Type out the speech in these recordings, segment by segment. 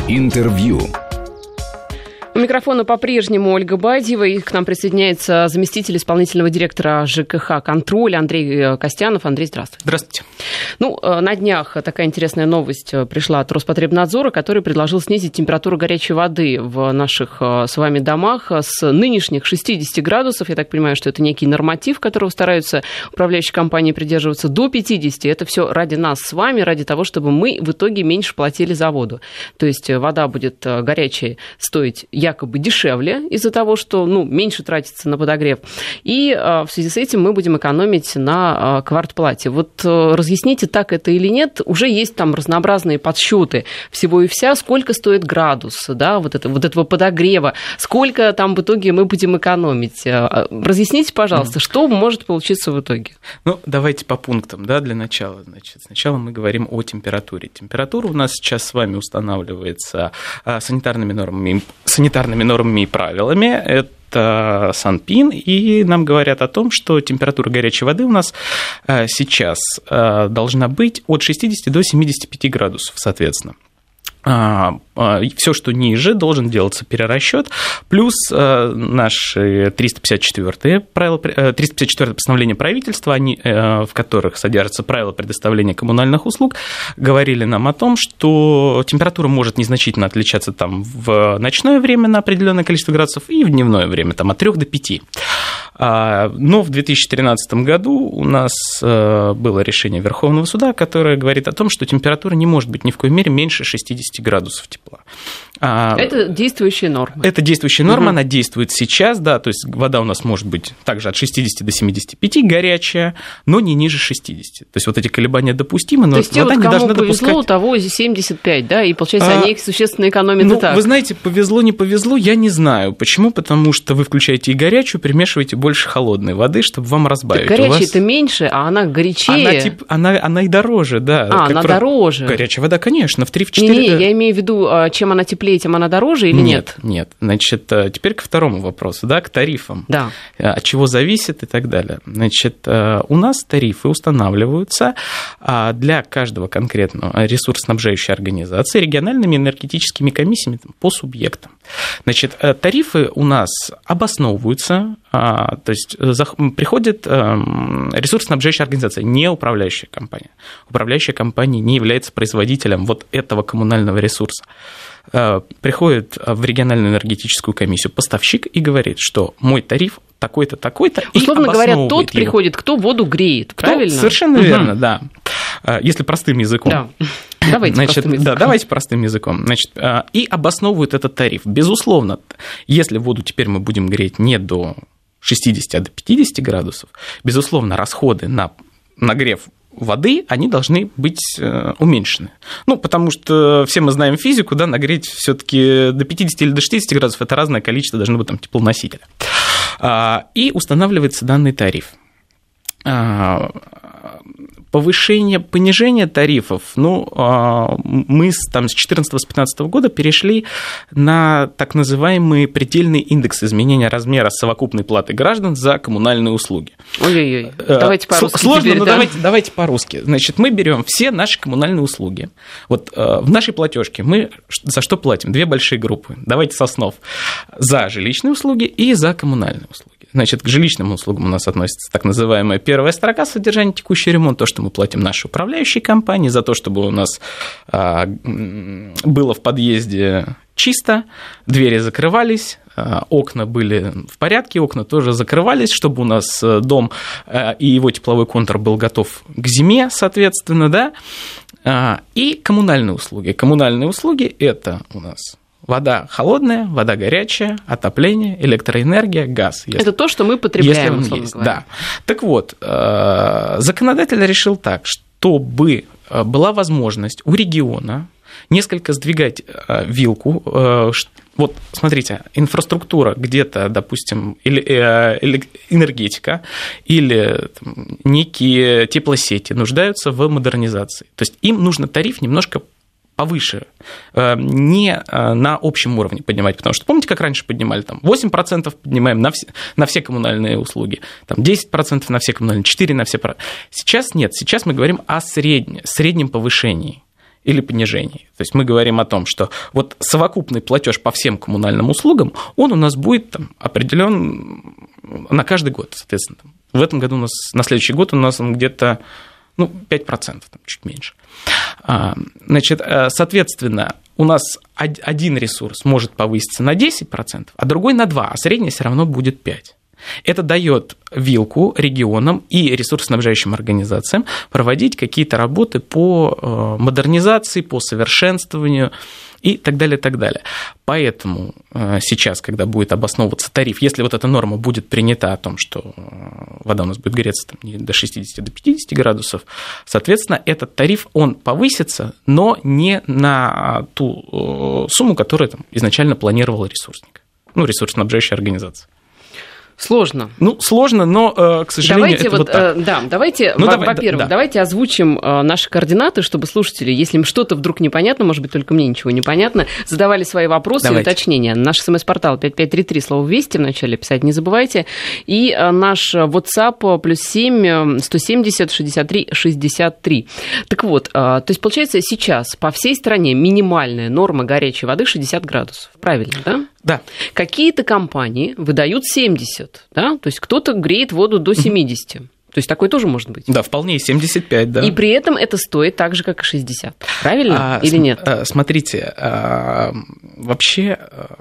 Интервью. У микрофона по-прежнему Ольга Бадьева, и к нам присоединяется заместитель исполнительного директора ЖКХ «Контроль» Андрей Костянов. Андрей, здравствуйте. Здравствуйте. На днях такая интересная новость пришла от Роспотребнадзора, который предложил снизить температуру горячей воды в наших с вами домах с нынешних 60 градусов. Я так понимаю, что это некий норматив, которого стараются управляющие компании придерживаться, до 50. Это все ради нас с вами, ради того, чтобы мы в итоге меньше платили за воду. То есть вода будет горячая стоить якобы дешевле из-за того, что меньше тратится на подогрев. И в связи с этим мы будем экономить на квартплате. Разъясните, так это или нет. Уже есть там разнообразные подсчеты всего и вся. Сколько стоит градус, да, этого подогрева. Сколько там в итоге мы будем экономить. Разъясните, пожалуйста, что может получиться в итоге. Давайте по пунктам, да, для начала. Сначала мы говорим о температуре. Температура у нас сейчас с вами устанавливается санитарными нормами и правилами. Это Санпин, и нам говорят о том, что температура горячей воды у нас сейчас должна быть от 60 до 75 градусов, соответственно. Все, что ниже, должен делаться перерасчет, плюс наши 354 постановления правительства, в которых содержатся правила предоставления коммунальных услуг, говорили нам о том, что температура может незначительно отличаться там в ночное время на определенное количество градусов и в дневное время там, от 3 до 5. Но в 2013 году у нас было решение Верховного суда, которое говорит о том, что температура не может быть ни в коей мере меньше 60 градусов тепла. Это действующая норма. Это действующая норма, она действует сейчас, да, то есть вода у нас может быть также от 60 до 75 горячая, но не ниже 60. То есть эти колебания допустимы, но вода не должна допускать... То есть кому повезло, у того 75, да, и получается они существенно экономят и так. Вы знаете, повезло, не повезло, я не знаю. Почему? Потому что вы включаете и горячую, примешиваете больше холодной воды, чтобы вам разбавить. Так горячая-то меньше, а она горячее. Она и дороже, да. Она дороже. Горячая вода, конечно, в 3-4... Не, я имею в виду, чем она теплее, тем она дороже или нет? Нет. Значит, теперь к второму вопросу, да, к тарифам. Да. От чего зависит и так далее. Значит, у нас тарифы устанавливаются для каждого конкретного ресурсоснабжающей организации региональными энергетическими комиссиями по субъектам. Значит, тарифы у нас обосновываются, то есть приходит ресурсоснабжающая организация, не управляющая компания. Управляющая компания не является производителем этого коммунального ресурса. Приходит в региональную энергетическую комиссию поставщик и говорит, что мой тариф такой-то, такой-то. Условно говоря, тот приходит, кто воду греет, правильно? Совершенно верно, да. Если простым языком. Да. Давайте простым языком. И обосновывают этот тариф. Безусловно, если воду теперь мы будем греть не до 60, а до 50 градусов, безусловно, расходы на нагрев воды, они должны быть уменьшены. Потому что все мы знаем физику, да, нагреть все-таки до 50 или до 60 градусов – это разное количество, должно быть там теплоносителя. И устанавливается данный тариф. Понижение тарифов, мы с 2014-2015 года перешли на так называемый предельный индекс изменения размера совокупной платы граждан за коммунальные услуги. Ой-ой-ой, давайте по-русски. Сложно, теперь, но да? давайте по-русски. Значит, мы берем все наши коммунальные услуги. В нашей платежке мы за что платим? Две большие группы. Давайте со снов. За жилищные услуги и за коммунальные услуги. Значит, к жилищным услугам у нас относится так называемая первая строка содержания текущий ремонт, то, что мы платим нашей управляющей компании, за то, чтобы у нас было в подъезде чисто, двери закрывались, окна были в порядке, окна тоже закрывались, чтобы у нас дом и его тепловой контур был готов к зиме, соответственно, да, и коммунальные услуги. Коммунальные услуги – это у нас вода холодная, вода горячая, отопление, электроэнергия, газ. Это то, что мы потребляем, если он есть, да. Так вот, законодатель решил так, чтобы была возможность у региона несколько сдвигать вилку. Вот, смотрите, инфраструктура где-то, допустим, или энергетика, или некие теплосети нуждаются в модернизации. То есть им нужно тариф немножко повыше, не на общем уровне поднимать, потому что помните, как раньше поднимали, 8% поднимаем на все коммунальные услуги, 10% на все коммунальные, 4% на все. Сейчас нет, сейчас мы говорим о среднем повышении. или понижении. То есть мы говорим о том, что вот совокупный платеж по всем коммунальным услугам, он у нас будет там определен на каждый год, соответственно. В этом году у нас, на следующий год у нас он где-то 5%, там, чуть меньше. Значит, соответственно, у нас один ресурс может повыситься на 10%, а другой на 2%, а средний все равно будет 5%. Это дает вилку регионам и ресурсоснабжающим организациям проводить какие-то работы по модернизации, по совершенствованию и так далее, и так далее. Поэтому сейчас, когда будет обосновываться тариф, если вот эта норма будет принята о том, что вода у нас будет греться там, не до 60, до 50 градусов, соответственно, этот тариф, он повысится, но не на ту сумму, которую там изначально планировал ресурсник, ресурсоснабжающая организация. Сложно. Сложно, но, к сожалению, давайте это вот так. Во-первых, давайте озвучим наши координаты, чтобы слушатели, если им что-то вдруг непонятно, может быть, только мне ничего не понятно, задавали свои вопросы и уточнения. Наш СМС-портал 5533, слово «Вести» вначале писать не забывайте. И наш WhatsApp +7 170 63 63. Так вот, то есть, получается, сейчас по всей стране минимальная норма горячей воды 60 градусов. Правильно, да? Да. Какие-то компании выдают 70, да? То есть кто-то греет воду до 70. То есть такое тоже может быть? Да, вполне 75, да. И при этом это стоит так же, как и 60. Правильно или нет? Смотрите, вообще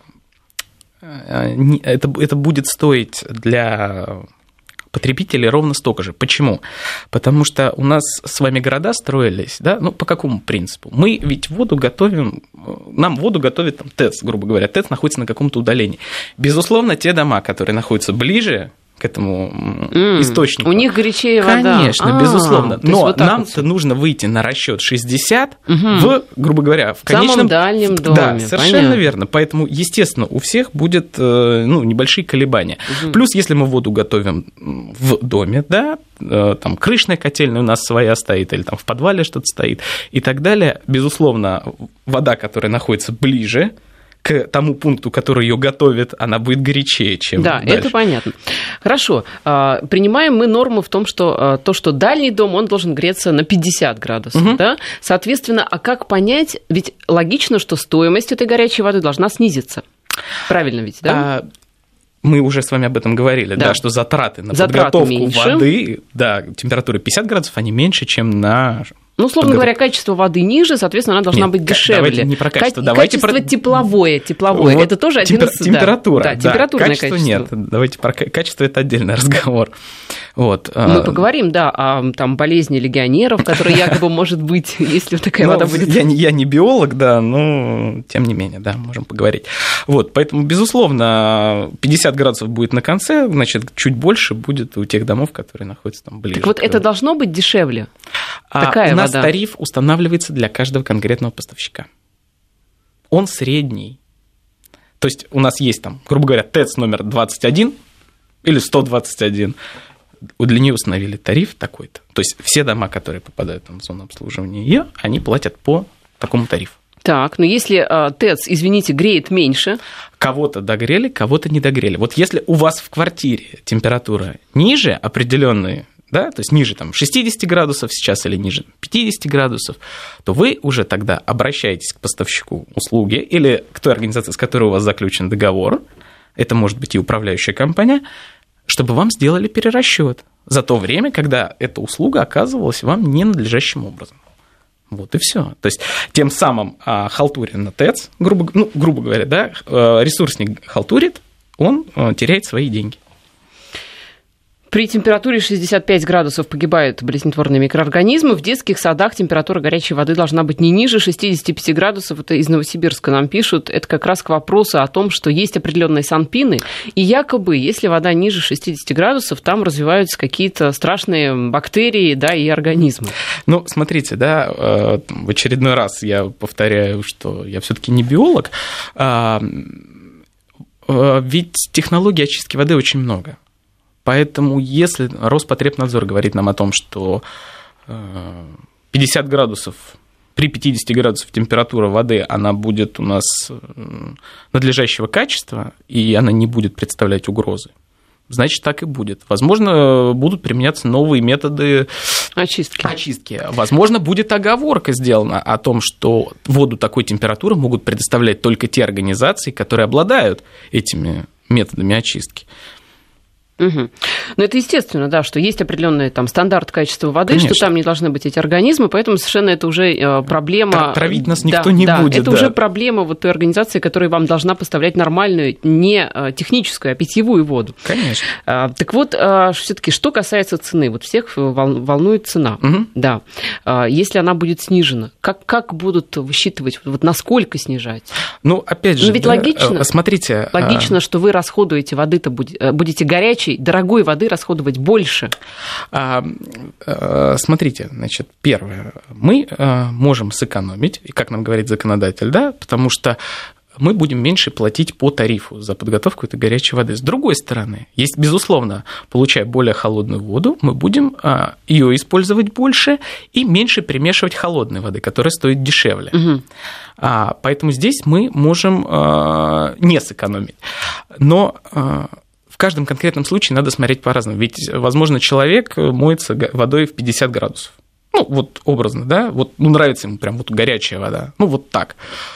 это будет стоить для потребителей ровно столько же. Почему? Потому что у нас с вами города строились, да, по какому принципу? Мы ведь воду готовим, нам воду готовит там ТЭЦ, грубо говоря, ТЭЦ находится на каком-то удалении. Безусловно, те дома, которые находятся ближе к этому источнику. У них горячее вода. Конечно, безусловно. Но вот нам-то нужно выйти на расчет 60 в, грубо говоря, в конечном... самом дальнем доме. Да, совершенно верно. Поэтому, естественно, у всех будет небольшие колебания. Плюс, если мы воду готовим в доме, да, там крышная котельная у нас своя стоит, или там в подвале что-то стоит, и так далее, безусловно, вода, которая находится ближе к тому пункту, который ее готовит, она будет горячее, чем дальше. Да, это понятно. Хорошо. Принимаем мы норму в том, что то, что дальний дом, он должен греться на 50 градусов. Да? Соответственно, а как понять? Ведь логично, что стоимость этой горячей воды должна снизиться. Правильно ведь, да? Мы уже с вами об этом говорили, да, что затраты на подготовку воды, да, температуры 50 градусов, они меньше, чем на... условно говоря, качество воды ниже, соответственно, она должна быть дешевле. Давайте не про качество. Качество тепловое. Вот, это тоже один из... Температура. Да, температурное качество. Нет, давайте про качество, это отдельный разговор. Вот. Мы поговорим, да, о там, болезни легионеров, которые якобы может быть, если такая вода будет. Я не биолог, да, но тем не менее, да, можем поговорить. Вот, поэтому, безусловно, 50 градусов будет на конце, значит, чуть больше будет у тех домов, которые находятся там ближе. Так вот, это должно быть дешевле? Такая у нас вода. Тариф устанавливается для каждого конкретного поставщика. Он средний. То есть у нас есть там, грубо говоря, ТЭЦ номер 21 или 121. Для нее установили тариф такой-то. То есть все дома, которые попадают в зону обслуживания ее, они платят по такому тарифу. Так, но если ТЭЦ, извините, греет меньше... Кого-то догрели, кого-то не догрели. Вот если у вас в квартире температура ниже определенной, да, то есть ниже там, 60 градусов сейчас или ниже 50 градусов, то вы уже тогда обращаетесь к поставщику услуги или к той организации, с которой у вас заключен договор, это может быть и управляющая компания, чтобы вам сделали перерасчет за то время, когда эта услуга оказывалась вам ненадлежащим образом. Вот и все. То есть тем самым халтурин на ТЭЦ, грубо говоря, да, ресурсник халтурит, он теряет свои деньги. При температуре 65 градусов погибают болезнетворные микроорганизмы. В детских садах температура горячей воды должна быть не ниже 65 градусов. Это из Новосибирска нам пишут. Это как раз к вопросу о том, что есть определенные санпины. И якобы, если вода ниже 60 градусов, там развиваются какие-то страшные бактерии, да, и организмы. Ну, смотрите, да, в очередной раз я повторяю, что я все-таки не биолог. Ведь технологий очистки воды очень много. Поэтому если Роспотребнадзор говорит нам о том, что 50 градусов, при 50 градусах температура воды, она будет у нас надлежащего качества, и она не будет представлять угрозы, значит, так и будет. Возможно, будут применяться новые методы очистки. Возможно, будет оговорка сделана о том, что воду такой температуры могут предоставлять только те организации, которые обладают этими методами очистки. Угу. Но это естественно, да, что есть определенный там стандарт качества воды, Конечно. что там не должны быть эти организмы, поэтому совершенно это уже проблема. Травить нас никто не будет. Это уже проблема вот той организации, которая вам должна поставлять нормальную, не техническую, а питьевую воду. Конечно. Так вот, все-таки, что касается цены, вот всех волнует цена. Угу. Да. Если она будет снижена, как будут высчитывать, вот насколько снижать? Ну, опять же, ведь логично, смотрите. Логично, что вы расходуете воды-то, будете горячей, дорогой воды расходовать больше. Смотрите, значит, первое, мы можем сэкономить, и как нам говорит законодатель, да, потому что мы будем меньше платить по тарифу за подготовку этой горячей воды. С другой стороны, есть, безусловно, получая более холодную воду, мы будем ее использовать больше и меньше примешивать холодной воды, которая стоит дешевле. Угу. Поэтому здесь мы можем не сэкономить. Но в каждом конкретном случае надо смотреть по-разному. Ведь, возможно, человек моется водой в 50 градусов. Ну, вот образно, да? Вот, нравится ему прям вот горячая вода. Ну, вот так.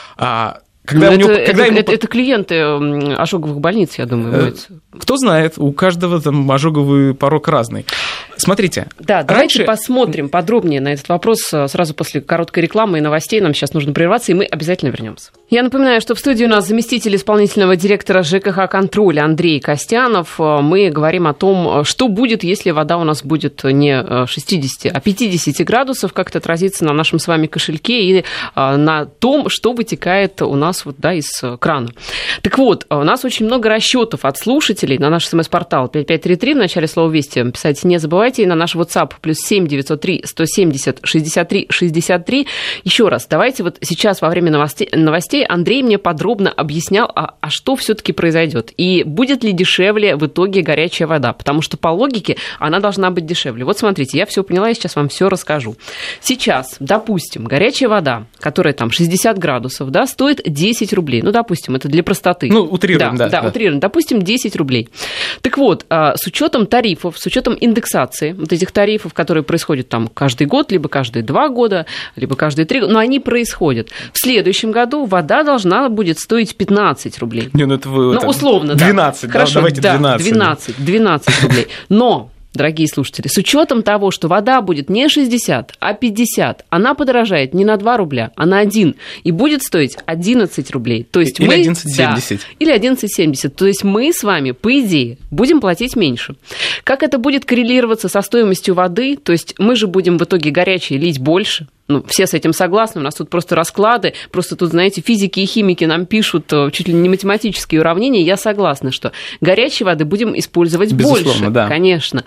Это клиенты ожоговых больниц, я думаю, моются. Кто знает, у каждого там ожоговый порог разный. Смотрите. Да, давайте посмотрим подробнее на этот вопрос сразу после короткой рекламы и новостей. Нам сейчас нужно прерваться, и мы обязательно вернемся. Я напоминаю, что в студии у нас заместитель исполнительного директора ЖКХ «Контроль» Андрей Костянов. Мы говорим о том, что будет, если вода у нас будет не 60, а 50 градусов, как это отразится на нашем с вами кошельке и на том, что вытекает у нас вот, да, из крана. Так вот, у нас очень много расчетов от слушателей на наш СМС-портал 5533, в начале слова «Вести» писать не забывайте, и на наш WhatsApp +7 903 170 63 63. Еще раз, давайте вот сейчас во время новостей Андрей мне подробно объяснял, а что все-таки произойдет, и будет ли дешевле в итоге горячая вода, потому что по логике она должна быть дешевле. Вот смотрите, я все поняла, я сейчас вам все расскажу. Сейчас, допустим, горячая вода, которая там 60 градусов, да, стоит 10 рублей. Ну, допустим, это для простоты. Ну, утрируем, да. Да, утрируем. Допустим, 10 рублей. Так вот, с учетом тарифов, с учетом индексации вот этих тарифов, которые происходят там каждый год, либо каждые 2 года, либо каждые 3 года, но они происходят. В следующем году вода должна будет стоить 15 рублей. Не, ну это вы... Ну, условно, 12, да. Хорошо, давайте 12. 12 рублей. Но, дорогие слушатели, с учетом того, что вода будет не 60, а 50, она подорожает не на 2 рубля, а на 1, и будет стоить 11 рублей. То есть или мы, 11,70. Да, или 11,70. То есть мы с вами, по идее, будем платить меньше. Как это будет коррелироваться со стоимостью воды? То есть мы же будем в итоге горячей лить больше. Ну, все с этим согласны, у нас тут просто расклады, просто тут, знаете, физики и химики нам пишут чуть ли не математические уравнения, я согласна, что горячей воды будем использовать больше, да. Конечно.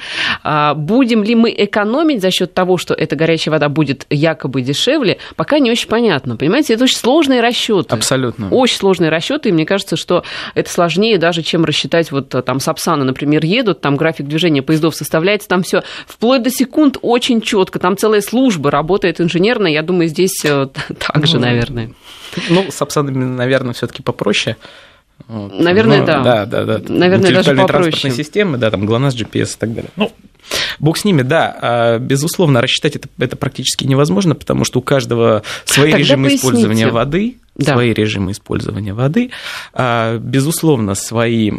Будем ли мы экономить за счет того, что эта горячая вода будет якобы дешевле, пока не очень понятно, понимаете, это очень сложные расчеты. Абсолютно. Очень сложные расчеты, и мне кажется, что это сложнее даже, чем рассчитать, вот там Сапсаны, например, едут, там график движения поездов составляется, там все вплоть до секунд очень четко, там целая служба работает, инженер. Я думаю, здесь так же, наверное. Ну, с Сапсанами, наверное, все-таки попроще. Наверное, да. Да. Наверное, даже попроще. Транспортные системы, да, там ГЛОНАСС, GPS и так далее. Ну, бог с ними, да. Безусловно, рассчитать это практически невозможно, потому что у каждого свои режимы использования воды. Да. Свои режимы использования воды, безусловно, свои,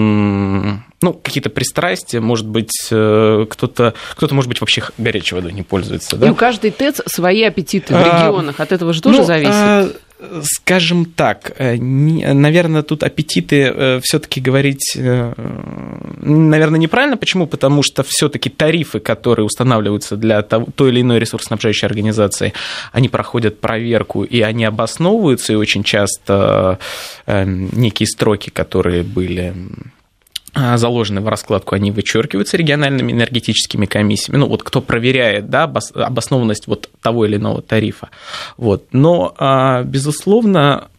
какие-то пристрастия, может быть, кто-то, может быть, вообще горячей водой не пользуется. Да? И у каждой ТЭЦ свои аппетиты в регионах, от этого же тоже зависит. Скажем так, наверное, тут аппетиты все-таки говорить, наверное, неправильно. Почему? Потому что все-таки тарифы, которые устанавливаются для той или иной ресурсоснабжающей организации, они проходят проверку, и они обосновываются, и очень часто некие строки, которые были заложены в раскладку, они вычеркиваются региональными энергетическими комиссиями. Ну, вот кто проверяет, да, обоснованность вот того или иного тарифа. Вот. Но, безусловно,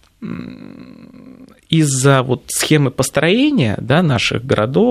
из-за вот схемы построения, да, наших городов,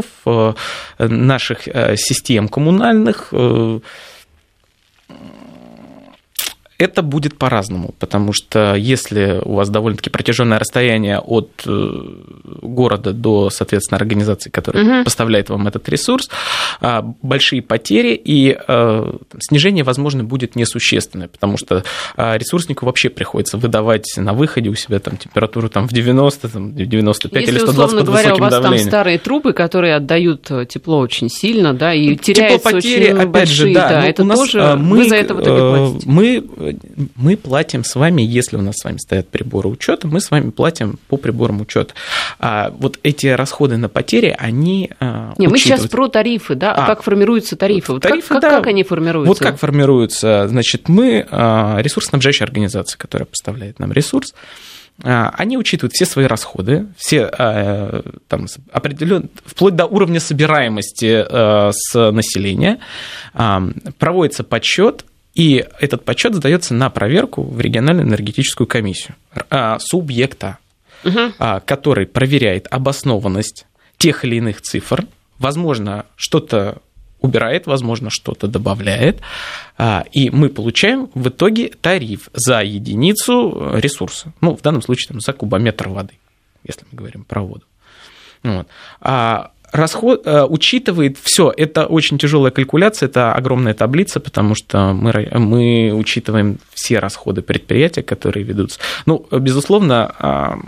наших систем коммунальных, Это будет по-разному, потому что если у вас довольно-таки протяженное расстояние от города до, соответственно, организации, которая поставляет вам этот ресурс, большие потери и снижение, возможно, будет несущественное, потому что ресурснику вообще приходится выдавать на выходе у себя там, температуру там, в 90, там, 95 если, или 120 под высоким давлением. Если, условно говоря, у вас там старые трубы, которые отдают тепло очень сильно, да, и теряются очень опять большие, же, да, это тоже вы за это в итоге платите? Мы платим с вами, если у нас с вами стоят приборы учета, мы с вами платим по приборам учета. Вот эти расходы на потери, они Не, мы сейчас про тарифы, да, как формируются тарифы? Вот тарифы, как они формируются? Вот как формируются, значит, мы, ресурсоснабжающая организация, которая поставляет нам ресурс, они учитывают все свои расходы, все там, вплоть до уровня собираемости с населения, проводится подсчет, и этот подсчет сдается на проверку в региональную энергетическую комиссию субъекта, который проверяет обоснованность тех или иных цифр, возможно, что-то убирает, возможно, что-то добавляет, и мы получаем в итоге тариф за единицу ресурса, в данном случае там, за кубометр воды, если мы говорим про воду. Вот. Расход учитывает все. Это очень тяжелая калькуляция, это огромная таблица, потому что мы учитываем все расходы предприятия, которые ведутся. Безусловно,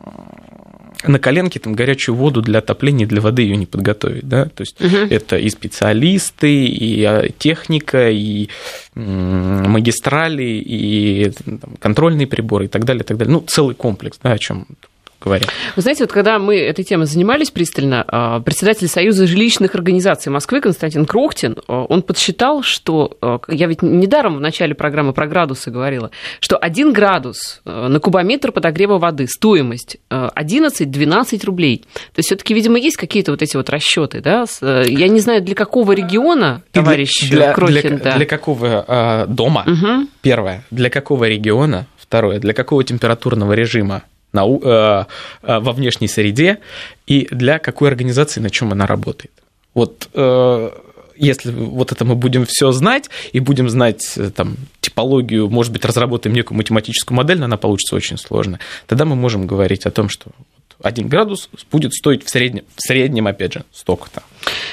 на коленке там горячую воду для отопления, для воды ее не подготовить, да, то есть это и специалисты, и техника, и магистрали, и там, контрольные приборы и так далее, и так далее. Целый комплекс, да, о чем говоря. Вы знаете, вот когда мы этой темой занимались пристально, председатель Союза жилищных организаций Москвы Константин Крохтин, он подсчитал, что, я ведь недаром в начале программы про градусы говорила, что 1 градус на кубометр подогрева воды, стоимость 11-12 рублей. То есть все-таки, видимо, есть какие-то вот эти вот расчеты, да? Я не знаю, для какого региона, товарищ Крохтин. Для какого дома, первое, для какого региона, второе, для какого температурного режима во внешней среде и для какой организации, на чем она работает. Вот если вот это мы будем все знать и будем знать там, типологию, может быть, разработаем некую математическую модель, но она получится очень сложно, тогда мы можем говорить о том, что 1 градус будет стоить в среднем опять же, столько-то.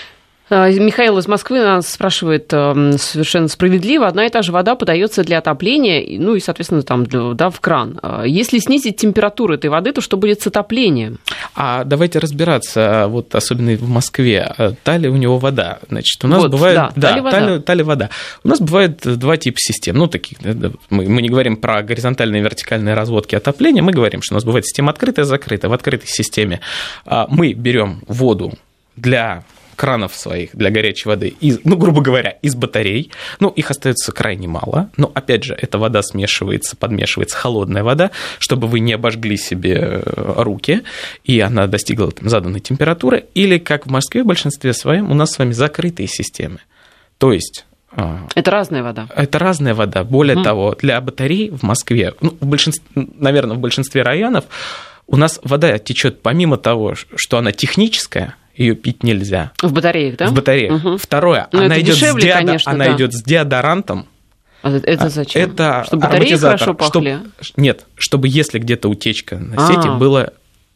Михаил из Москвы нас спрашивает совершенно справедливо. Одна и та же вода подается для отопления, и, соответственно, там, в кран. Если снизить температуру этой воды, то что будет с отоплением? Давайте разбираться, вот особенно в Москве. Та ли у него вода? Значит, у нас бывает... та ли вода. У нас бывает 2 типа систем. Таких, мы не говорим про горизонтальные и вертикальные разводки отопления, мы говорим, что у нас бывает система открытая, закрытая. В открытой системе мы берем воду для кранов своих для горячей воды, грубо говоря, из батарей. Их остается крайне мало. Но, опять же, эта вода подмешивается холодная вода, чтобы вы не обожгли себе руки, и она достигла заданной температуры. Или, как в Москве в большинстве своем, у нас с вами закрытые системы. То есть... Это разная вода. Это разная вода. Более того, для батарей в Москве, наверное, в большинстве районов, у нас вода течет помимо того, что она техническая, ее пить нельзя. В батареях, да? В батареях. Второе, она идет с деодорантом. Это зачем? Это чтобы батареи хорошо пахли? Нет, чтобы если где-то утечка на сети, было...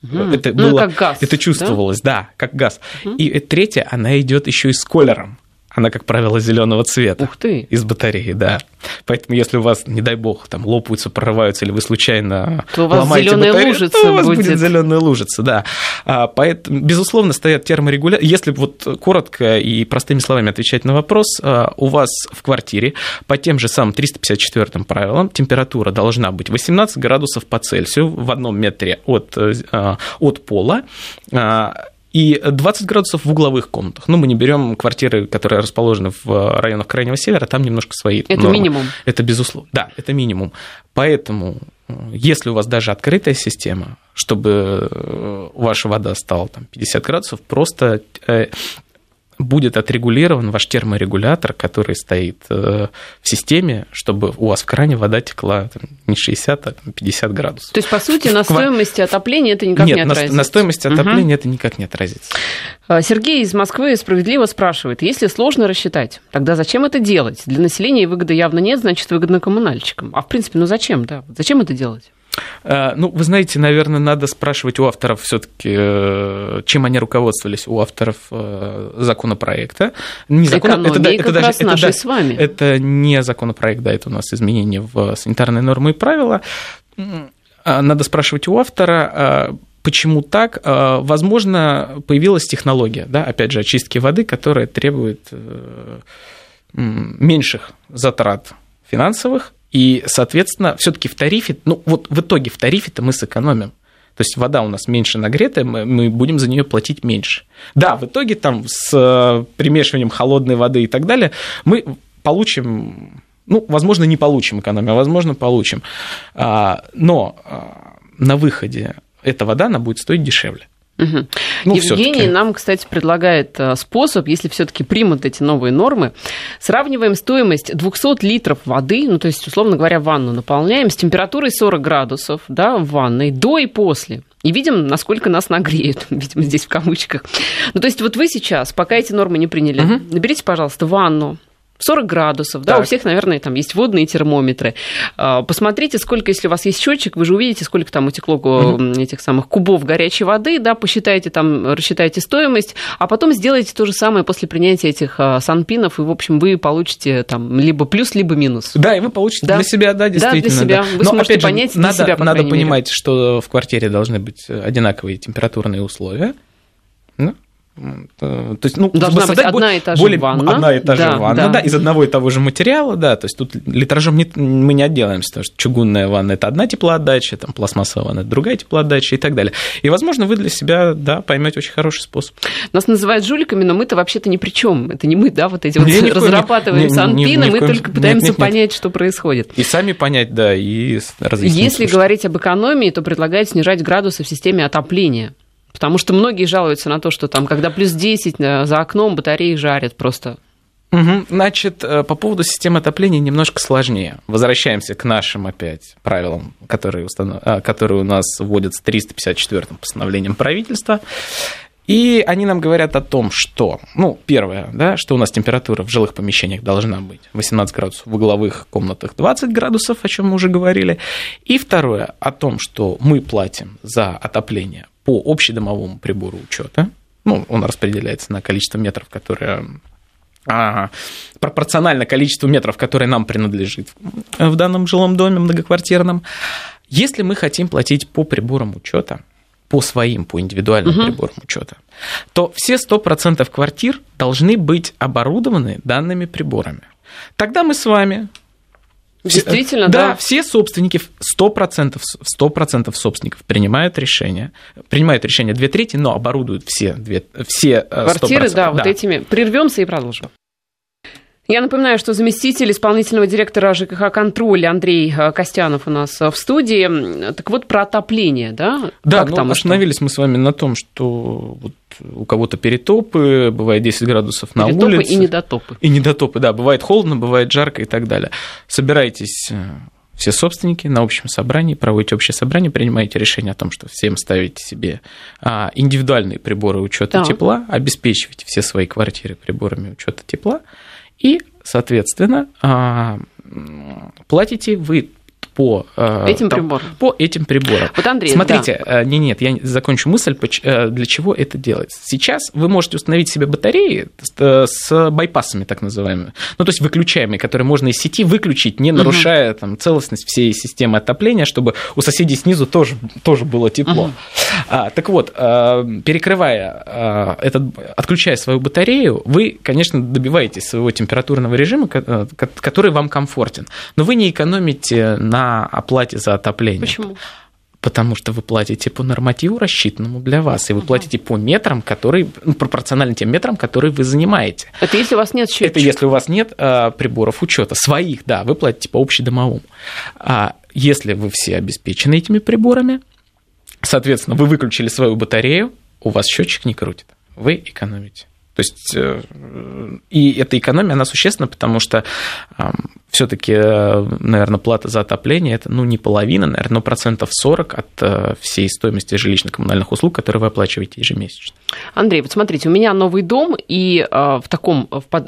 как газ. Это чувствовалось, да, как газ. И третье, она идет еще и с колером. Она, как правило, зеленого цвета. Ух ты. Из батареи, да. Поэтому, если у вас, не дай бог, там лопаются, прорываются, или вы случайно ломаете батарею, то у вас будет зеленая лужица, да. Поэтому, безусловно, стоят терморегуляторы. Если вот коротко и простыми словами отвечать на вопрос, у вас в квартире по тем же самым 354 правилам температура должна быть 18 градусов по Цельсию в 1 метре от пола, и 20 градусов в угловых комнатах. Мы не берем квартиры, которые расположены в районах Крайнего Севера, там немножко свои Это нормы. Минимум. Это безусловно. Да, это минимум. Поэтому, если у вас даже открытая система, чтобы ваша вода стала 50 градусов, просто будет отрегулирован ваш терморегулятор, который стоит в системе, чтобы у вас в кране вода текла не 60, а 50 градусов. То есть, по сути, на стоимости отопления это никак не отразится? Нет, на стоимости отопления это никак не отразится. Сергей из Москвы справедливо спрашивает, если сложно рассчитать, тогда зачем это делать? Для населения выгоды явно нет, значит, выгодно коммунальщикам. А в принципе, зачем? Да? Зачем это делать? Вы знаете, наверное, надо спрашивать у авторов все-таки, чем они руководствовались, у авторов законопроекта. Не нашей с вами. Это не законопроект, да, это у нас изменения в санитарные нормы и правила. Надо спрашивать у автора, почему так. Возможно, появилась технология, да, опять же, очистки воды, которая требует меньших затрат финансовых. И, соответственно, все-таки в тарифе, в итоге в тарифе-то мы сэкономим. То есть вода у нас меньше нагретая, мы будем за нее платить меньше. Да, в итоге там с примешиванием холодной воды и так далее мы получим, возможно, не получим экономию, а возможно, получим. Но на выходе эта вода, она будет стоить дешевле. Угу. Евгений нам, кстати, предлагает способ, если все-таки примут эти новые нормы, сравниваем стоимость 200 литров воды, то есть, условно говоря, ванну наполняем с температурой 40 градусов, да, в ванной до и после. И видим, насколько нас нагреют, видимо, здесь в кавычках. То есть вот вы сейчас, пока эти нормы не приняли, наберите, пожалуйста, ванну. 40 градусов, да, у всех, наверное, там есть водные термометры. Посмотрите, сколько, если у вас есть счетчик, вы же увидите, сколько там утекло этих самых кубов горячей воды, да, посчитайте там, рассчитайте стоимость, а потом сделайте то же самое после принятия этих санпинов, и, в общем, вы получите там либо плюс, либо минус. Да, и вы получите для себя, да, действительно. Да, для себя. Вы сможете понять для себя, по крайней мере. Надо понимать, что в квартире должны быть одинаковые температурные условия. То есть, должна быть одна и та же ванна. Одна и та же ванна, да, из одного и того же материала, да, то есть тут литражом мы не отделаемся, потому что чугунная ванна – это одна теплоотдача, там пластмассовая ванна – это другая теплоотдача и так далее. И, возможно, вы для себя, да, поймете очень хороший способ. Нас называют жуликами, но мы-то вообще-то ни при чем. Это не мы, да, вот эти вот разрабатываем санпины, мы только пытаемся понять, что происходит. И сами понять, да, и разъяснить. Если говорить об экономии, то предлагают снижать градусы в системе отопления. Потому что многие жалуются на то, что там, когда плюс 10 за окном, батареи жарят просто. Значит, по поводу системы отопления немножко сложнее. Возвращаемся к нашим опять правилам, которые у нас вводятся 354-м постановлением правительства. И они нам говорят о том, что, первое, да, что у нас температура в жилых помещениях должна быть 18 градусов, в угловых комнатах 20 градусов, о чем мы уже говорили. И второе, о том, что мы платим за отопление по общедомовому прибору учета. Он распределяется на количество метров, которое пропорционально количеству метров, которое нам принадлежит в данном жилом доме многоквартирном. Если мы хотим платить по приборам учета, по индивидуальным приборам учета, то все 100% квартир должны быть оборудованы данными приборами. Тогда мы с вами... Действительно, да. Все собственники, 100% собственников принимают решение 2/3, но оборудуют все 100%. Квартиры, да, вот этими. Прервемся и продолжим. Я напоминаю, что заместитель исполнительного директора ЖКХ «Контроль» Андрей Костянов у нас в студии. Так вот, про отопление, да? Да, остановились мы с вами на том, что вот у кого-то перетопы, бывает 10 градусов на улице. Перетопы и недотопы. И недотопы, да, бывает холодно, бывает жарко и так далее. Собирайтесь все собственники на общем собрании, проводите общее собрание, принимаете решение о том, что всем ставите себе индивидуальные приборы учета тепла, обеспечиваете все свои квартиры приборами учета тепла, и, соответственно, платите вы по этим приборам. Вот, Андрей, смотрите, я закончу мысль, для чего это делается. Сейчас вы можете установить себе батареи с байпасами, так называемыми, то есть выключаемые, которые можно из сети выключить, не нарушая целостность всей системы отопления, чтобы у соседей снизу тоже было тепло. Так вот, отключая свою батарею, вы, конечно, добиваетесь своего температурного режима, который вам комфортен, но вы не экономите на оплате за отопление. Почему? Потому что вы платите по нормативу, рассчитанному для вас, и вы платите по метрам, которые пропорциональны тем метрам, которые вы занимаете. Это если у вас нет счетчика? Это если у вас нет приборов учета своих, да, вы платите по общедомовому. А если вы все обеспечены этими приборами, соответственно, вы выключили свою батарею, у вас счетчик не крутит, вы экономите. То есть, и эта экономия, она существенна, потому что все-таки, наверное, плата за отопление – это, не половина, наверное, но 40% от всей стоимости жилищно-коммунальных услуг, которые вы оплачиваете ежемесячно. Андрей, вот смотрите, у меня новый дом, и в таком,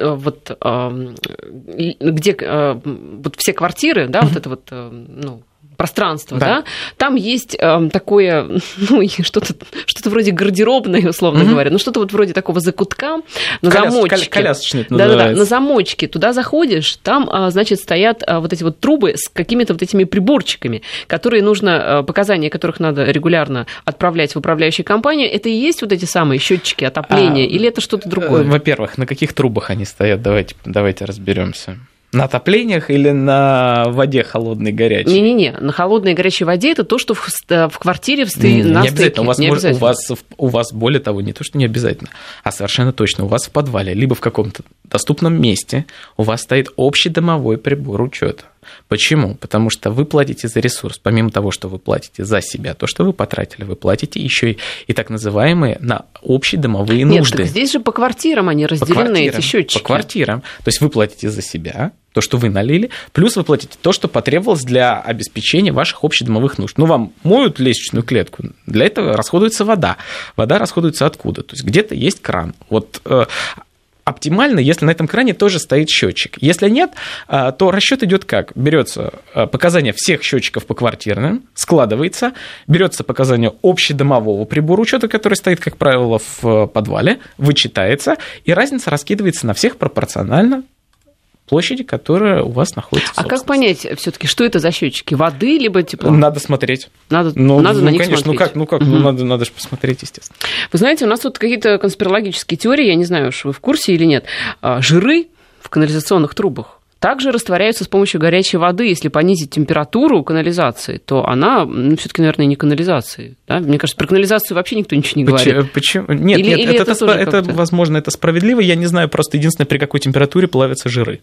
где вот все квартиры, да, вот это вот, пространство, да, там есть такое, что-то вроде гардеробной, условно говоря, что-то вот вроде такого закутка на замочке. Колясочный это называется. Да, на замочке. Туда заходишь, там, значит, стоят вот эти вот трубы с какими-то вот этими приборчиками, показания которых надо регулярно отправлять в управляющую компанию. Это и есть вот эти самые счетчики отопления, или это что-то другое? Во-первых, на каких трубах они стоят? Давайте разберемся. На отоплениях или на воде холодной, горячей? Не-не-не, на холодной и горячей воде это то, что в квартире на стыке. Не обязательно. У вас, более того, не то, что не обязательно, а совершенно точно, у вас в подвале, либо в каком-то доступном месте у вас стоит общедомовой прибор учета. Почему? Потому что вы платите за ресурс. Помимо того, что вы платите за себя, то, что вы потратили, вы платите еще и так называемые на общедомовые нужды. Нет, так здесь же по квартирам они разделены, эти счетчики. По квартирам. То есть вы платите за себя, то, что вы налили, плюс вы платите то, что потребовалось для обеспечения ваших общедомовых нужд. Вам моют лестничную клетку, для этого расходуется вода. Вода расходуется откуда? То есть где-то есть кран. Оптимально, если на этом кране тоже стоит счетчик. Если нет, то расчет идет как? Берется показания всех счетчиков по квартирным, складывается, берется показания общедомового прибора учета, который стоит, как правило, в подвале, вычитается, и разница раскидывается на всех пропорционально площади, которая у вас находится. А как понять все-таки, что это за счетчики? Воды либо тепла? Надо смотреть. Надо на них конечно, смотреть. Надо же посмотреть, естественно. Вы знаете, у нас тут какие-то конспирологические теории, я не знаю, уж вы в курсе или нет. Жиры в канализационных трубах также растворяются с помощью горячей воды. Если понизить температуру канализации, то она все-таки, наверное, не канализации. Да? Мне кажется, про канализацию вообще никто ничего не говорит. Почему? Нет, это возможно, это справедливо. Я не знаю просто единственное, при какой температуре плавятся жиры.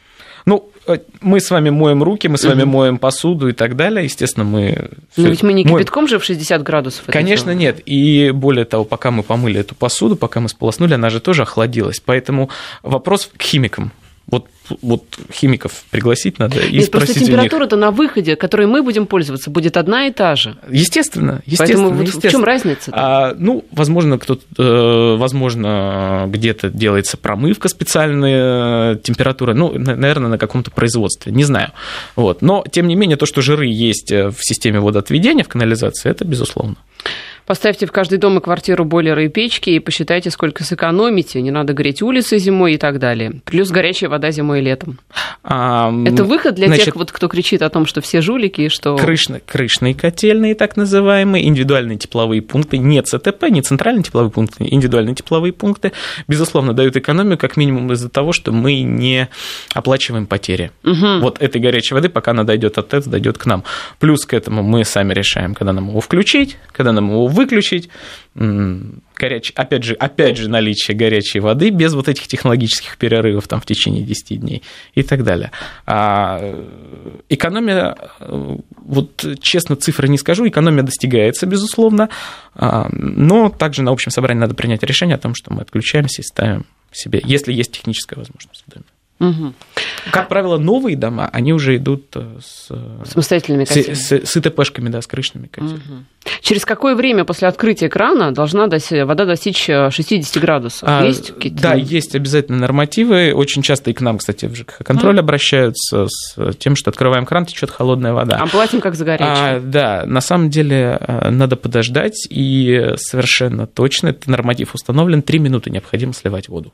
Мы с вами моем руки, мы с вами моем посуду и так далее. Естественно, мы... Но ведь мы не кипятком же в 60 градусов. Конечно, нет. И более того, пока мы помыли эту посуду, пока мы сполоснули, она же тоже охладилась. Поэтому вопрос к химикам. Вот химиков пригласить надо и нет, спросить просто температура-то на выходе, которой мы будем пользоваться, будет одна и та же. Естественно. Поэтому в чем разница? Возможно, где-то делается промывка специальная, температура, наверное, на каком-то производстве, не знаю. Но, тем не менее, то, что жиры есть в системе водоотведения, в канализации, это безусловно. Поставьте в каждый дом и квартиру бойлеры и печки и посчитайте, сколько сэкономите. Не надо греть улицы зимой и так далее. Плюс горячая вода зимой и летом. Это выход для тех, кто кричит о том, что все жулики и что... Крышные котельные, так называемые, индивидуальные тепловые пункты, не ЦТП, не центральные тепловые пункты, индивидуальные тепловые пункты, безусловно, дают экономию, как минимум из-за того, что мы не оплачиваем потери. Этой горячей воды, пока она дойдет от ТЭЦ, дойдет к нам. Плюс к этому мы сами решаем, когда нам его включить, когда нам его выключить. Опять же, наличие горячей воды без этих технологических перерывов в течение 10 дней и так далее. Экономия, честно, цифры не скажу, экономия достигается, безусловно, но также на общем собрании надо принять решение о том, что мы отключаемся и ставим себе, если есть техническая возможность в доме. Как правило, новые дома, они уже идут с самостоятельными котельными. С ИТПшками, да, с крышными котельными. Через какое время после открытия крана должна вода достичь 60 градусов? Есть какие-то? Да, есть обязательно нормативы. Очень часто и к нам, кстати, в ЖКХ-контроль обращаются с тем, что открываем кран, течет холодная вода. А платим как за горячую? Да, на самом деле надо подождать, и совершенно точно, этот норматив установлен, 3 минуты необходимо сливать воду.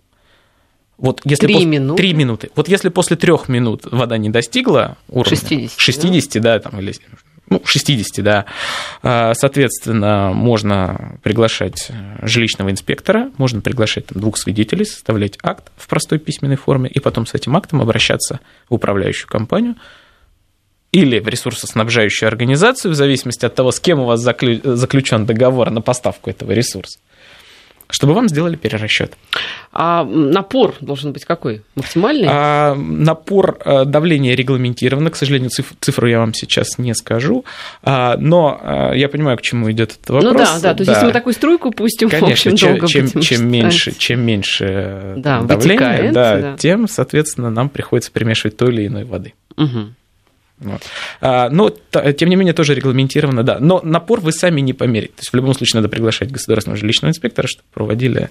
3 минуты? 3 минуты. Если после 3 минут вода не достигла уровня 60, да, или 60, да, соответственно, можно приглашать жилищного инспектора, можно приглашать 2 свидетелей, составлять акт в простой письменной форме, и потом с этим актом обращаться в управляющую компанию или в ресурсоснабжающую организацию, в зависимости от того, с кем у вас заключен договор на поставку этого ресурса. чтобы вам сделали перерасчет. А напор должен быть какой? Максимальный? Напор давления регламентировано. К сожалению, цифру я вам сейчас не скажу. Но я понимаю, к чему идет этот вопрос. Ну да. То есть, если мы такую струйку пустим, конечно, в общем, долго чем меньше давление, тем, соответственно, нам приходится примешивать той или иной воды. Угу. Вот. Но, тем не менее, тоже регламентировано, да. Но напор вы сами не померите. То есть, в любом случае, надо приглашать государственного жилищного инспектора, чтобы проводили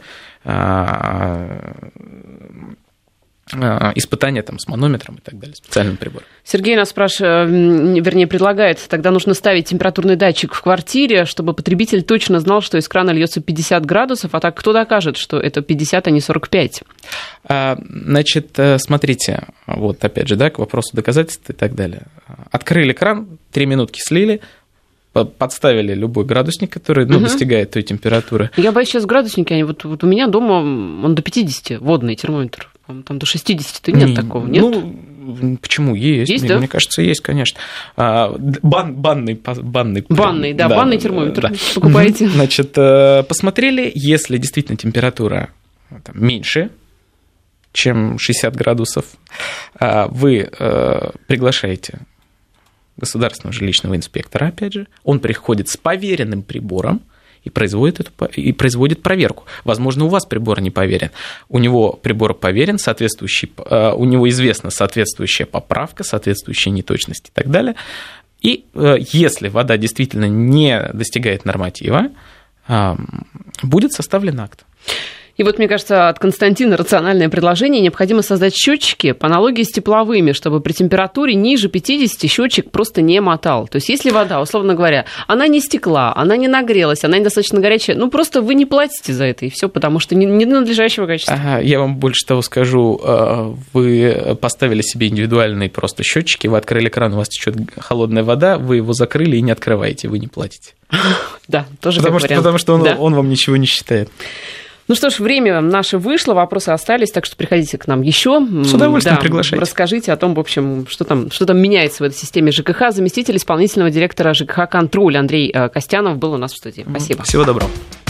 испытания там, с манометром и так далее, специальным прибором. Сергей нас предлагает, тогда нужно ставить температурный датчик в квартире, чтобы потребитель точно знал, что из крана льется 50 градусов, а так кто докажет, что это 50, а не 45? Значит, смотрите, вот опять же, да, к вопросу доказательств и так далее. Открыли кран, 3 минутки слили, подставили любой градусник, который достигает той температуры. Я боюсь, сейчас градусники, вот у меня дома он до 50, водный термометр. Там до 60-то нет такого, нет? Ну, почему? Есть, да? Мне кажется, есть, конечно. Банный термометр покупаете. Значит, посмотрели, если действительно температура меньше, чем 60 градусов, вы приглашаете государственного жилищного инспектора, опять же, он приходит с поверенным прибором, и производит проверку. Возможно, у вас прибор не поверен. У него прибор поверен, у него известна соответствующая поправка, соответствующие неточности и так далее. И если вода действительно не достигает норматива, будет составлен акт. И вот, мне кажется, от Константина рациональное предложение. Необходимо создать счетчики по аналогии с тепловыми, чтобы при температуре ниже 50 счетчик просто не мотал. То есть, если вода, условно говоря, она не стекла, она не нагрелась, она недостаточно горячая, просто вы не платите за это, и все, потому что не надлежащего качества. Я вам больше того скажу. Вы поставили себе индивидуальные просто счетчики, вы открыли кран, у вас течет холодная вода, вы его закрыли и не открываете, вы не платите. Да, тоже как вариант. Потому что он вам ничего не считает. Ну что ж, время наше вышло, вопросы остались, так что приходите к нам еще. С удовольствием приглашайте. Расскажите о том, в общем, что там меняется в этой системе ЖКХ. Заместитель исполнительного директора ЖКХ «Контроль» Андрей Костянов был у нас в студии. Спасибо. Всего доброго.